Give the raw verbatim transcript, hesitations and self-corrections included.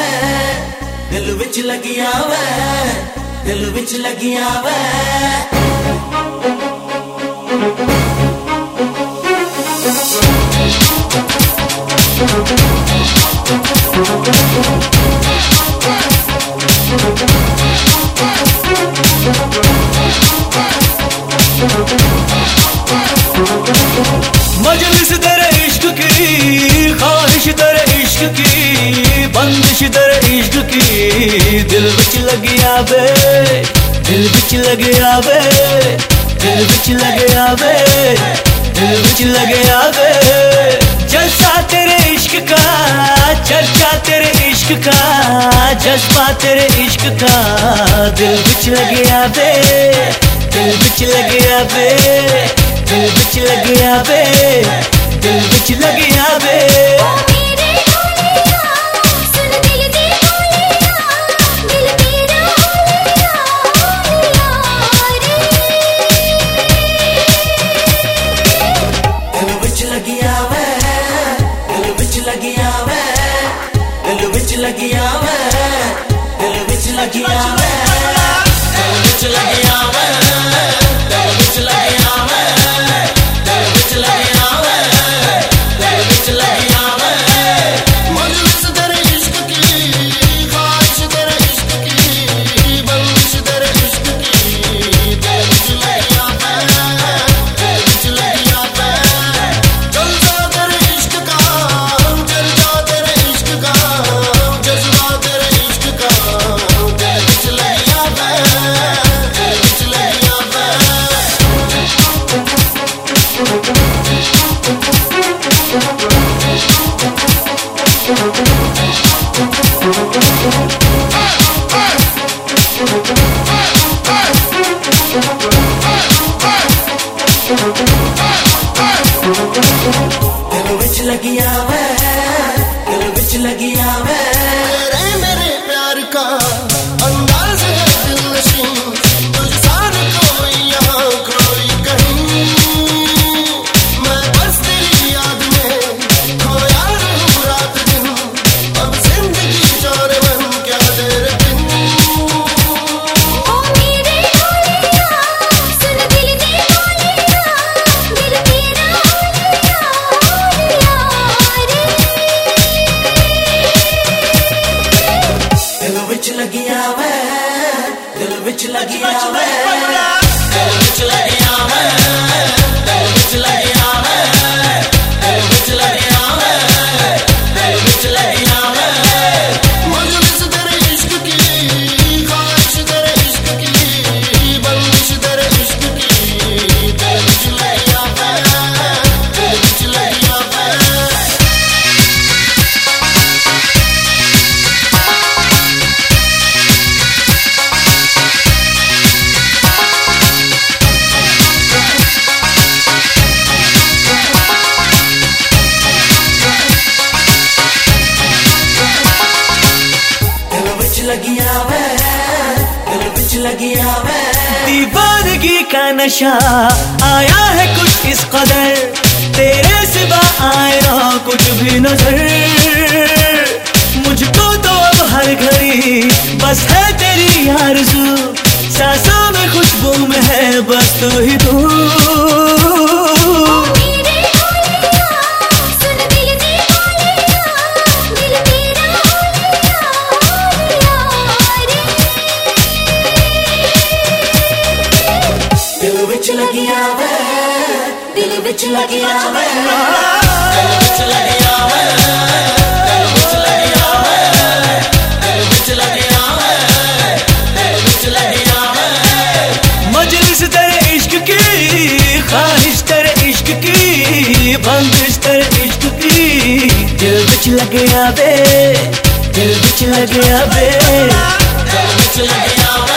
दिल विच लगिया वे, दिल विच लगिया वे। मजलिस दर इश्क की, ख्वाहिश दर इश्क की, बंदिश दर इश्क की, दिल विच लगिया वे, दिल विच लगिया वे, दिल विच लगिया वे, दिल विच लगिया वे। जलसा तेरे इश्क का, चर्चा तेरे इश्क का, जज्बा तेरे इश्क का, दिल विच लगिया वे, दिल विच लगिया वे, दिल विच लगिया वे, दिल विच लगिया वे। दिल विच लगिया वे, दिल विच लगिया वे, दिल विच लगिया वे, दिल विच लगिया वे, दिल विच लगिया वे, दिल विच लगिया वे, दिल विच लगिया वे, दिल विच लगिया वे। मजलिस दर इश्क की, ख्वाहिश दर इश्क की, बंदिश दर इश्क की, दिल विच लगिया वे, दिल विच लगिया वे। जलसा दर इश्क का, चर्चा दर इश्क का, जज्बा दर इश्क का, दिल विच लगिया वे, दिल विच लगिया वे। दिल विच लगिया वे, दिल विच लगिया वे। तेरे मेरे प्यार का अंदाज है दिलनशीं, तुझसा न कोई यहाँ कोई कहीं। मैं बस तेरी याद में खोया रहूं रात दिन, अब जिंदगी जाने मन क्या तेरे बिन। दिल विच लगिया वे, दिल विच लगिया वे, दिल विच लगिया वे, दिल विच लगिया वे, दिल विच लगिया वे, दिल विच लगिया वे। मजलिस दर इश्क की, ख्वाहिश दर इश्क की, बंदिश दर इश्क की, दिल विच लगिया वे, दिल विच लगिया वे। दिल विच लगिया वे, दिल विच लगिया वे। दीवानगी का नशा आया है कुछ इस कदर, तेरे सिवा आए ना कुछ भी नजर। मुझको तो अब हर घड़ी बस है तेरी आरज़ू, सांसों में खुशबू में है बस तू ही तू। दिल विच लगिया वे, दिल विच लगिया वे, दिल विच लगिया वे, दिल विच लगिया वे, दिल विच लगिया वे, दिल विच लगिया वे। मजलिस दर इश्क की, ख्वाहिश दर इश्क की, बंदिश दर इश्क की, दिल विच लगिया वे, दिल विच लगिया वे, दिल विच लगिया वे।